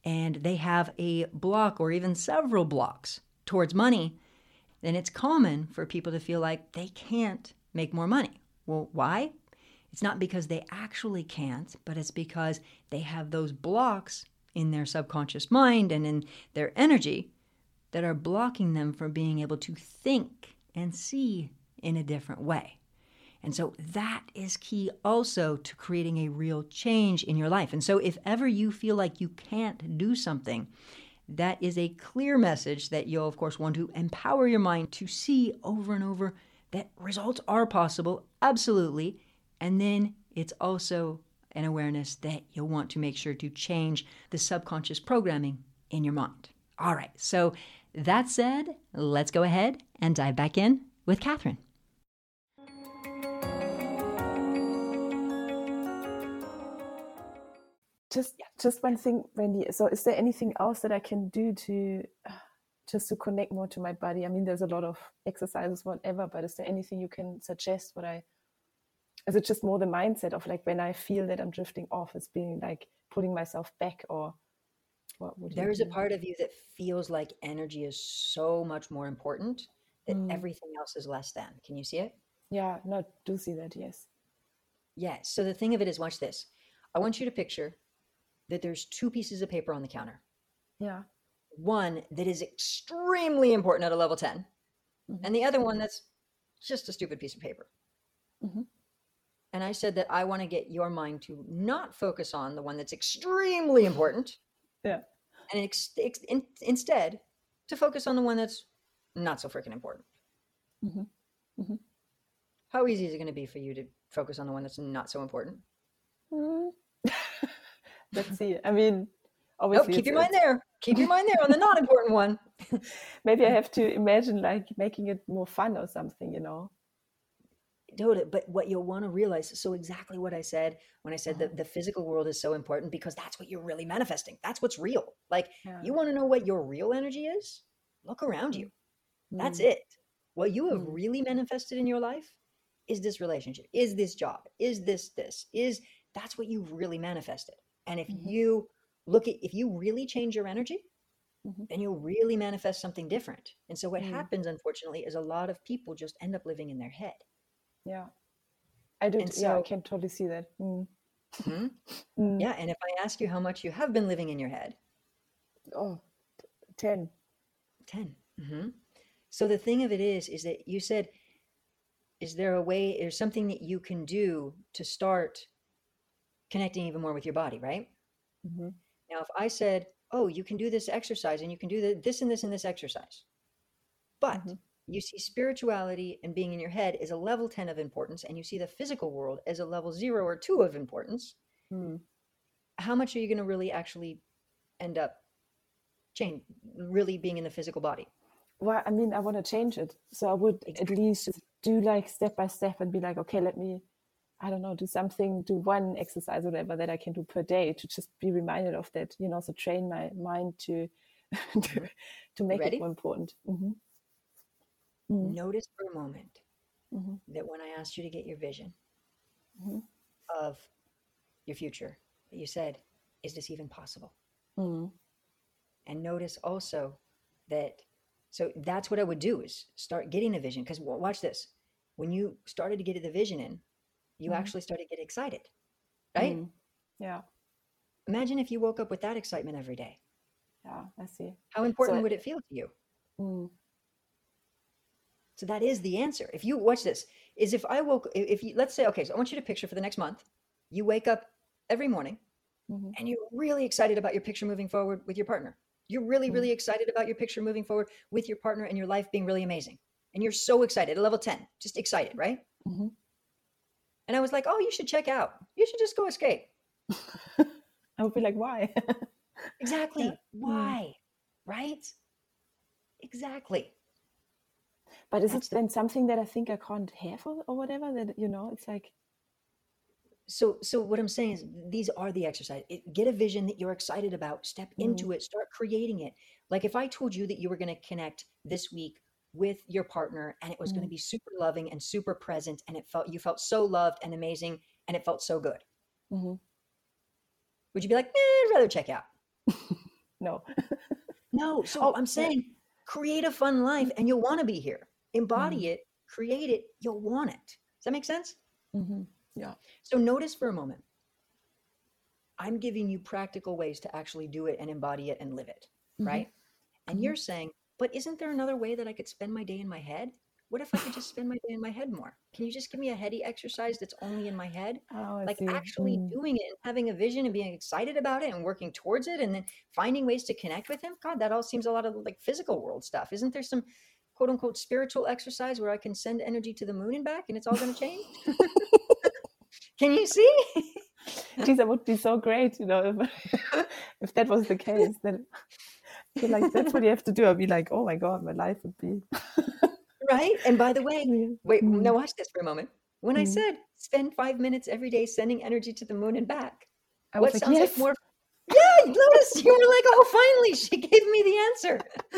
and they have a block or even several blocks towards money, then it's common for people to feel like they can't make more money. Well, why? It's not because they actually can't, but it's because they have those blocks in their subconscious mind and in their energy that are blocking them from being able to think and see in a different way. And so that is key also to creating a real change in your life. And so if ever you feel like you can't do something, that is a clear message that you'll, of course, want to empower your mind to see over and over that results are possible, absolutely. And then it's also an awareness that you'll want to make sure to change the subconscious programming in your mind. All right, so that said, let's go ahead and dive back in with Catherine. Just, just one thing, Wendy. So, is there anything else that I can do to, uh, just to connect more to my body? I mean, there's a lot of exercises, whatever. But is there anything you can suggest? What I, is it just more the mindset of like when I feel that I'm drifting off, it's being like putting myself back, or what would you There is a do? part of you that feels like energy is so much more important that Mm. everything else is less than. Can you see it? Yeah, no, I do see that. Yes. Yeah. So the thing of it is, watch this. I want you to picture that there's two pieces of paper on the counter. Yeah. One that is extremely important at a level ten, Mm-hmm. and the other one that's just a stupid piece of paper. Mm-hmm. And I said that I want to get your mind to not focus on the one that's extremely important, Yeah. and ex- ex- in- instead to focus on the one that's not so freaking important. Mm-hmm. Mm-hmm. How easy is it going to be for you to focus on the one that's not so important? Mm. Let's see. I mean, Oh, obviously, keep it's, your mind it's there. Keep your mind there on the not important one. maybe I have to imagine like making it more fun or something, you know. Totally. But what you'll want to realize, so exactly what I said when I said Uh-huh. that the physical world is so important, because that's what you're really manifesting. That's what's real. Like, Yeah. you want to know what your real energy is? Look around you. That's Mm. it. What you have Mm. really manifested in your life is this relationship, is this job, is this this, is that's what you've really manifested. And if Mhm. you look at, if you really change your energy, Mhm. then you'll really manifest something different. And so what Mm. happens, unfortunately, is a lot of people just end up living in their head. Yeah, I do. And Yeah, I so, can totally see that. Mm. hmm, Mm. yeah. And if I ask you how much you have been living in your head, Oh, ten. ten. Mm-hmm. So the thing of it is, is that you said, is there a way, is something that you can do to start connecting even more with your body, right? Mm-hmm. Now, if I said, oh, you can do this exercise and you can do the, this and this and this exercise, but Mm-hmm. you see spirituality and being in your head is a level ten of importance, and you see the physical world as a level zero or two of importance, Mm. how much are you going to really actually end up change, really being in the physical body? Well, I mean, I want to change it, so I would at Exactly. least do like step by step and be like, okay, let me, I don't know, do something, do one exercise or whatever that I can do per day to just be reminded of that, you know, so train my mind to to, to make it Ready? more important. Mm-hmm. Mm-hmm. Notice for a moment Mm-hmm. that when I asked you to get your vision Mm-hmm. of your future, that you said, is this even possible? Mm-hmm. And notice also that, so that's what I would do, is start getting a vision. Because watch this. When you started to get the vision in, you Mm-hmm. actually started to get excited, right? Mm. Yeah, Imagine if you woke up with that excitement every day. yeah, I see. How important So, would it feel to you? mm, So that is the answer. If you watch this, is if I woke, if you, let's say, okay, so I want you to picture for the next month, you wake up every morning mm-hmm. and you're really excited about your picture moving forward with your partner. You're really, Mm-hmm. really excited about your picture moving forward with your partner and your life being really amazing. And you're so excited at level ten, just excited, right? Mm-hmm. And I was like, oh, you should check out. You should just go escape. I would be like, why? Exactly. Yeah. Mm. Why? Right? Exactly. But is it That's the then something that I think I can't have or, or whatever? That, you know, it's like, so so what I'm saying is these are the exercise. It, get a vision that you're excited about, step mm, into it, start creating it. Like if I told you that you were going to connect this week with your partner and it was going to mm, be super loving and super present, and it felt, you felt so loved and amazing and it felt so good, mm-hmm. would you be like, eh, I'd rather check out? No. No. So Oh, I'm yeah. saying create a fun life and you'll want to be here. Embody Mm. it, create it, you'll want it. Does that make sense? Mhm. Yeah. So notice for a moment, I'm giving you practical ways to actually do it and embody it and live it, Mhm. right? And Mhm. you're saying, but isn't there another way that I could spend my day in my head? What if I could just spend my day in my head more? Can you just give me a heady exercise that's only in my head? Oh, I Like see. actually Mm. doing it and having a vision and being excited about it and working towards it and then finding ways to connect with him? God, that all seems a lot of like physical world stuff. Isn't there some quote unquote spiritual exercise where I can send energy to the moon and back and it's all going to change? Can you see? Geez, that would be so great, you know, if, if that was the case. Then I feel like that's what you have to do. I'd be like, oh my God, my life would be. Right? And by the way, Mm. wait, now Mm. watch this for a moment. When I Mm. said spend five minutes every day sending energy to the moon and back, I was what like, sounds like yes. more? Yeah, notice you were like, oh, finally, she gave me the answer.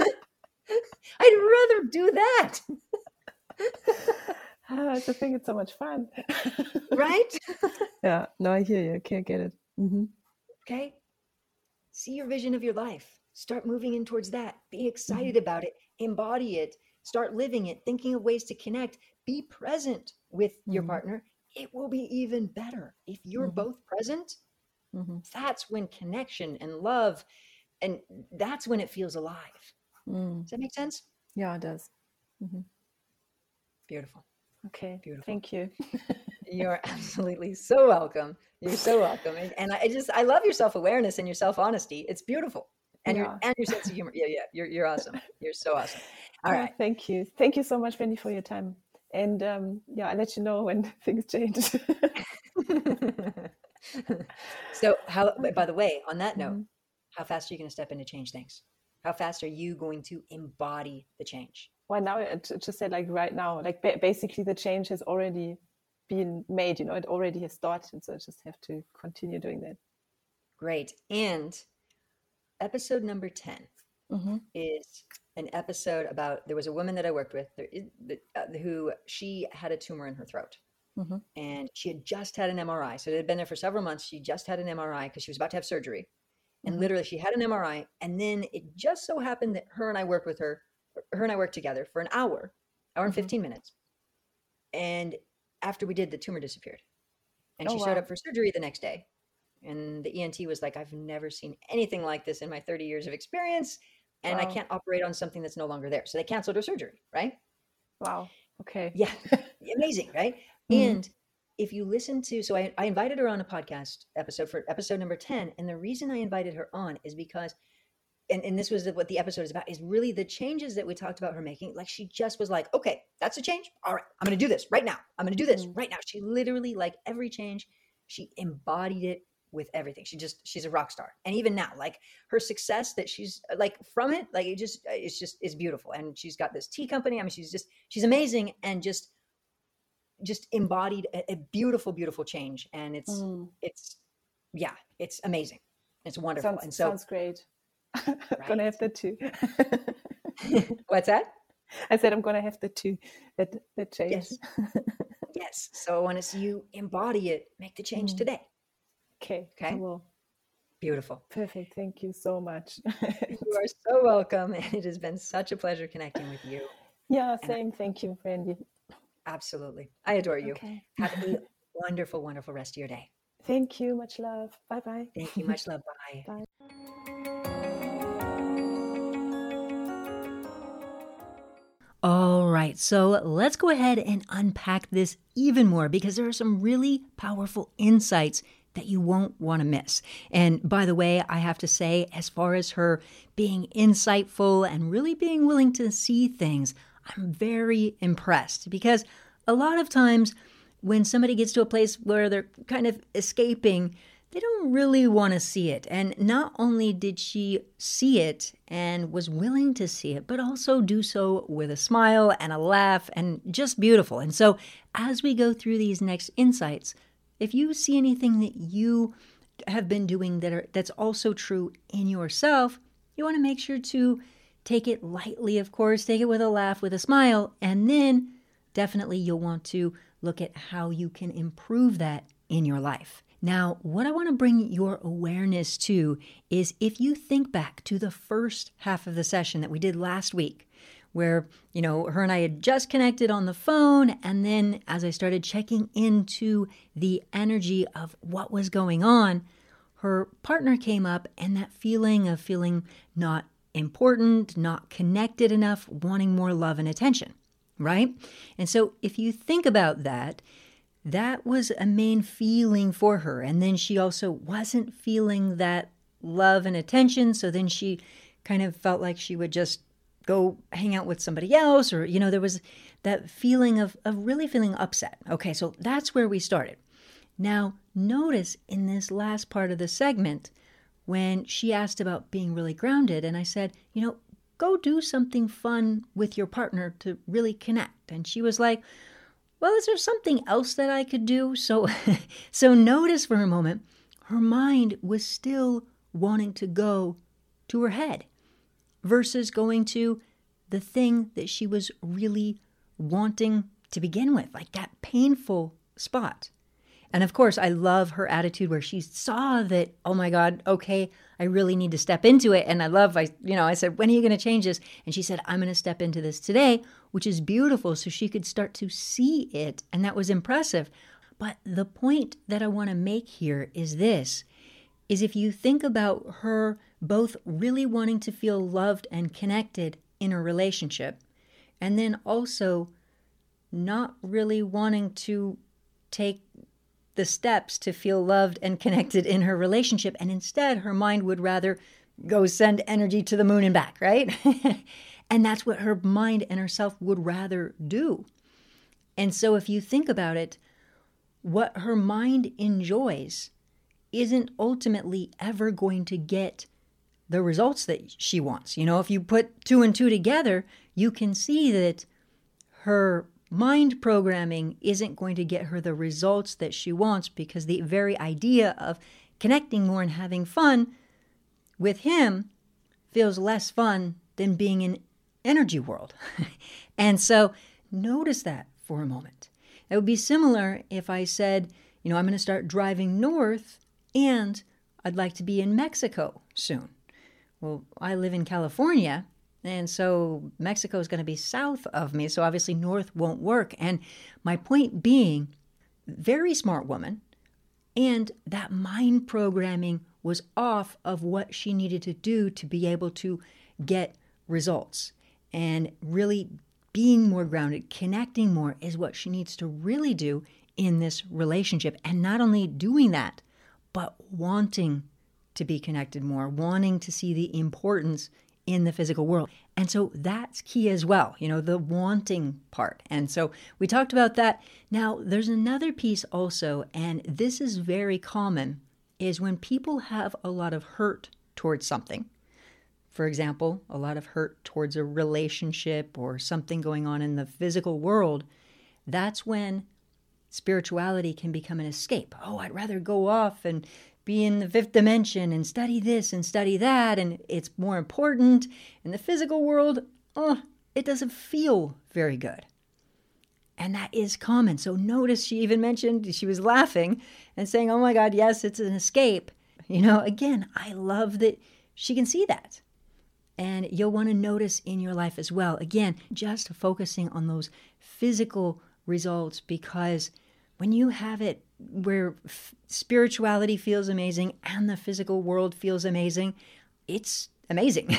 I'd rather do that. Ah, I just think it's so much fun. Right? Yeah, no, I hear you. I can't get it. Mm-hmm. Okay. See your vision of your life. Start moving in towards that. Be excited Mm-hmm. about it. Embody it. Start living it. Thinking of ways to connect. Be present with your Mm-hmm. partner. It will be even better. If you're Mm-hmm. both present, Mm-hmm. that's when connection and love, and that's when it feels alive. Mm. Does that make sense? Yeah, it does. Mm-hmm. Beautiful. Okay, Beautiful. thank you. You're absolutely so welcome. You're so welcome. And, and I just, I love your self-awareness and your self-honesty. It's beautiful. And Yeah. your and your sense of humor. Yeah, yeah. You're you're awesome. You're so awesome. All Oh, right. thank you. Thank you so much, Wendy, for your time. And um, yeah, I'll let you know when things change. So how, Okay. by the way, on that note, Mm-hmm. how fast are you going to step in to change things? How fast are you going to embody the change? Well, now I j- just said like right now, like ba- basically the change has already been made, you know, it already has started. So I just have to continue doing that. Great. And episode number ten Mm-hmm. is an episode about, there was a woman that I worked with there is, uh, who she had a tumor in her throat. Mm-hmm. And she had just had an M R I. So it had been there for several months. She just had an M R I because she was about to have surgery. And Mm-hmm. literally she had an M R I. And then it just so happened that her and I worked with her, her and I worked together for an hour, hour and Mm-hmm. fifteen minutes. And after we did, the tumor disappeared. And Oh, she wow. showed up for surgery the next day. And the E N T was like, I've never seen anything like this in my thirty years of experience. And I Wow. can't operate on something that's no longer there. So they canceled her surgery, right? Wow. Okay. Yeah. Amazing, right? Mhm. And if you listen to, so I, I invited her on a podcast episode for episode number ten. And the reason I invited her on is because, and, and this was what the episode is about, is really the changes that we talked about her making. Like she just was like, okay, that's a change. All right, I'm going to do this right now. I'm going to do this Mm. right now. She literally, like every change, she embodied it with everything. She just, she's a rock star. And even now, like her success that she's like from it, like it just, it's just, it's beautiful. And she's got this tea company. I mean, she's just, she's amazing and just, just embodied a, a beautiful, beautiful change. And it's, Mm. it's, yeah, it's amazing. It's wonderful. Sounds, and so, sounds great. I'm right. gonna have that too. What's that? I said I'm gonna have that too. That that change. Yes. Yes. So I want to see you embody it, make the change Mm. today. Okay. I Okay. will. Beautiful. Perfect. Thank you so much. You are so welcome. And it has been such a pleasure connecting with you. Yeah, And I- same. Thank you, Randy. absolutely. I adore you. Okay. Have a wonderful, wonderful rest of your day. Thank you. Much love. Bye bye. Thank you. Much love. Bye. Bye. All right, so let's go ahead and unpack this even more because there are some really powerful insights that you won't want to miss. And by the way, I have to say, as far as her being insightful and really being willing to see things, I'm very impressed because a lot of times when somebody gets to a place where they're kind of escaping, they don't really want to see it. And not only did she see it and was willing to see it, but also do so with a smile and a laugh and just beautiful. And so as we go through these next insights, if you see anything that you have been doing that are, that's also true in yourself, you want to make sure to take it lightly, of course, take it with a laugh, with a smile, and then definitely you'll want to look at how you can improve that in your life. Now, what I want to bring your awareness to is if you think back to the first half of the session that we did last week, where, you know, her and I had just connected on the phone, and then as I started checking into the energy of what was going on, her partner came up, and that feeling of feeling not important, not connected enough, wanting more love and attention, right? And so if you think about that, that was a main feeling for her. And then she also wasn't feeling that love and attention. So then she kind of felt like she would just go hang out with somebody else, or, you know, there was that feeling of, of really feeling upset. Okay, so that's where we started. Now, notice in this last part of the segment, when she asked about being really grounded, and I said, you know, go do something fun with your partner to really connect. And she was like, well, is there something else that I could do? So, so notice for a moment, her mind was still wanting to go to her head versus going to the thing that she was really wanting to begin with, like that painful spot. And of course, I love her attitude where she saw that, oh my God, okay, I really need to step into it. And I love, I, you know, I said, when are you going to change this? And she said, I'm going to step into this today, which is beautiful. So she could start to see it. And that was impressive. But the point that I want to make here is this, is if you think about her both really wanting to feel loved and connected in a relationship, and then also not really wanting to take the steps to feel loved and connected in her relationship. And instead, her mind would rather go send energy to the moon and back, right? And that's what her mind and herself would rather do. And so if you think about it, what her mind enjoys isn't ultimately ever going to get the results that she wants. You know, if you put two and two together, you can see that her mind programming isn't going to get her the results that she wants, because the very idea of connecting more and having fun with him feels less fun than being in energy world. And so notice that for a moment. It would be similar if I said, you know, I'm going to start driving north and I'd like to be in Mexico soon. Well, I live in California, and so Mexico is going to be south of me, so obviously north won't work. And my point being, very smart woman, and that mind programming was off of what she needed to do to be able to get results. And really being more grounded, connecting more is what she needs to really do in this relationship. And not only doing that, but wanting to be connected more, wanting to see the importance in the physical world. And so that's key as well, you know, the wanting part. And so we talked about that. Now, there's another piece also, and this is very common, is when people have a lot of hurt towards something. For example, a lot of hurt towards a relationship or something going on in the physical world, that's when spirituality can become an escape. Oh, I'd rather go off and be in the fifth dimension and study this and study that, and it's more important. In the physical world, oh, it doesn't feel very good. And that is common. So notice she even mentioned, she was laughing and saying, oh my God, yes, it's an escape. You know, again, I love that she can see that. And you'll want to notice in your life as well. Again, just focusing on those physical results, because when you have it where f- spirituality feels amazing and the physical world feels amazing, it's amazing.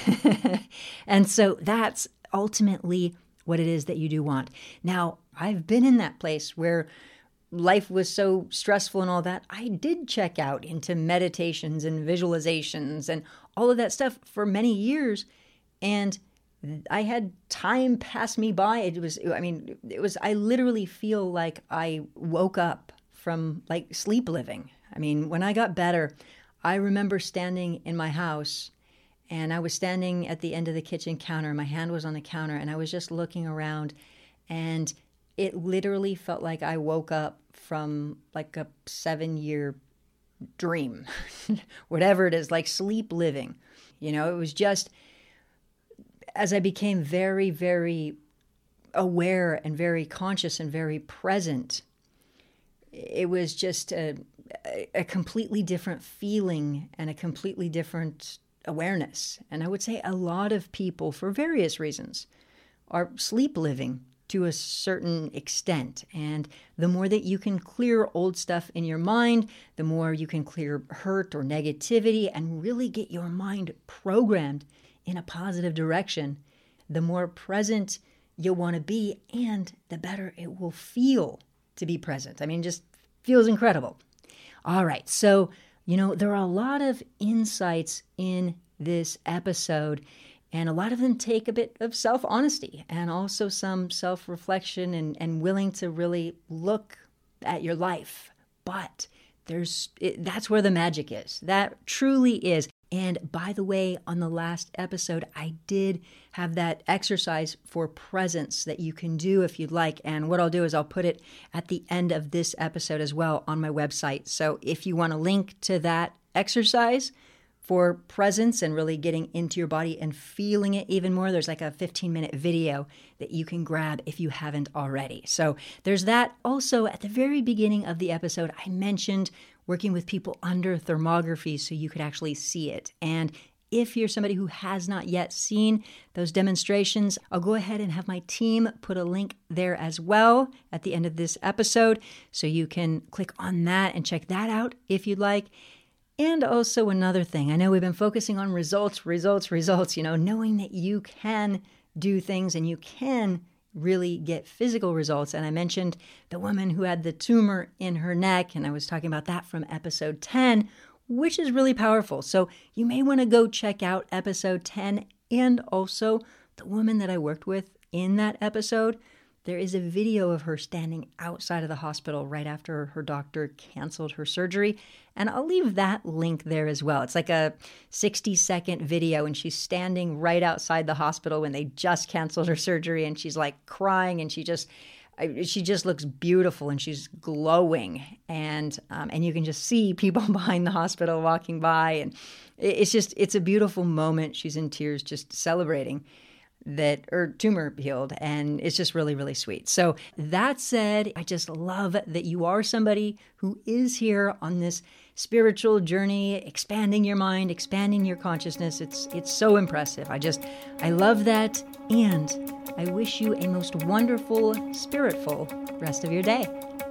And so that's ultimately what it is that you do want. Now, I've been in that place where life was so stressful and all that. I did check out into meditations and visualizations and all of that stuff for many years. And I had time pass me by. It was, I mean, it was, I literally feel like I woke up from like sleep living. I mean, when I got better, I remember standing in my house and I was standing at the end of the kitchen counter. My hand was on the counter and I was just looking around, and it literally felt like I woke up from like a seven year dream, whatever it is, like sleep living. You know, it was just, as I became very, very aware and very conscious and very present, it was just a, a, a completely different feeling and a completely different awareness. And I would say a lot of people, for various reasons, are sleep living to a certain extent. And the more that you can clear old stuff in your mind, the more you can clear hurt or negativity and really get your mind programmed in a positive direction, the more present you'll want to be and the better it will feel to be present. I mean, just feels incredible. All right. So, you know, there are a lot of insights in this episode, and a lot of them take a bit of self-honesty and also some self-reflection and, and willing to really look at your life. But there's it, that's where the magic is. That truly is. And by the way, on the last episode, I did have that exercise for presence that you can do if you'd like. And what I'll do is I'll put it at the end of this episode as well on my website. So if you want to link to that exercise for presence and really getting into your body and feeling it even more, there's like a fifteen minute video that you can grab if you haven't already. So there's that. Also, at the very beginning of the episode, I mentioned working with people under thermography so you could actually see it. And if you're somebody who has not yet seen those demonstrations, I'll go ahead and have my team put a link there as well at the end of this episode, so you can click on that and check that out if you'd like. And also another thing, I know we've been focusing on results, results, results, you know, knowing that you can do things and you can really get physical results. And I mentioned the woman who had the tumor in her neck, and I was talking about that from episode ten, which is really powerful. So you may want to go check out episode ten, and also the woman that I worked with in that episode. There is a video of her standing outside of the hospital right after her doctor canceled her surgery. And I'll leave that link there as well. It's like a sixty second video, and she's standing right outside the hospital when they just canceled her surgery, and she's like crying, and she just she just looks beautiful, and she's glowing. And um, and you can just see people behind the hospital walking by, and it's just, it's a beautiful moment. She's in tears just celebrating that her tumor healed, and it's just really, really sweet. So that said, I just love that you are somebody who is here on this spiritual journey, expanding your mind, expanding your consciousness. It's it's so impressive. I just, I love that, and I wish you a most wonderful, spiritful rest of your day.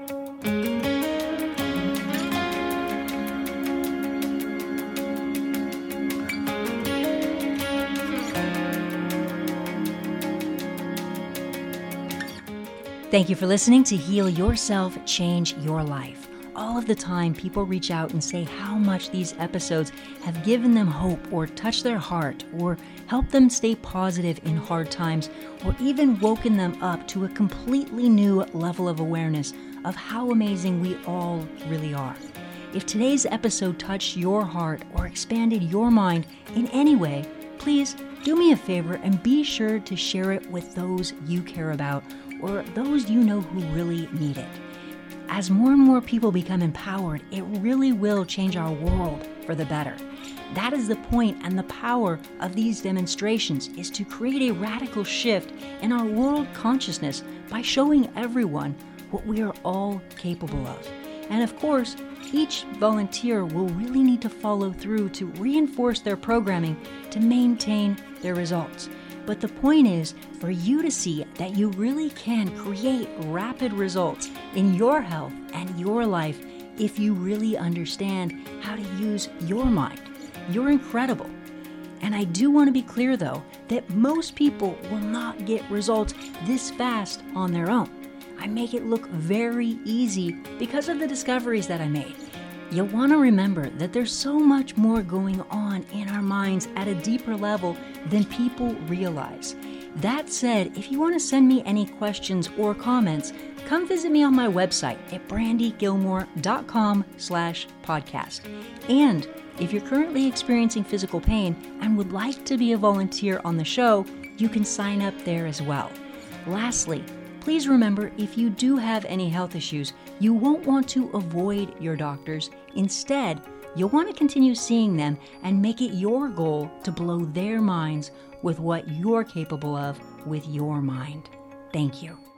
Thank you for listening to Heal Yourself, Change Your Life. All of the time, people reach out and say how much these episodes have given them hope or touched their heart or helped them stay positive in hard times or even woken them up to a completely new level of awareness of how amazing we all really are. If today's episode touched your heart or expanded your mind in any way, please do me a favor and be sure to share it with those you care about or those you know who really need it. As more and more people become empowered, it really will change our world for the better. That is the point and the power of these demonstrations, is to create a radical shift in our world consciousness by showing everyone what we are all capable of. And of course, each volunteer will really need to follow through to reinforce their programming to maintain their results. But the point is for you to see that you really can create rapid results in your health and your life if you really understand how to use your mind. You're incredible. And I do want to be clear, though, that most people will not get results this fast on their own. I make it look very easy because of the discoveries that I made. You'll want to remember that there's so much more going on in our minds at a deeper level than people realize. That said, if you want to send me any questions or comments, come visit me on my website at brandygilmore.com slash podcast. And if you're currently experiencing physical pain and would like to be a volunteer on the show, you can sign up there as well. Lastly, please remember, if you do have any health issues, you won't want to avoid your doctors. Instead, you'll want to continue seeing them and make it your goal to blow their minds with what you're capable of with your mind. Thank you.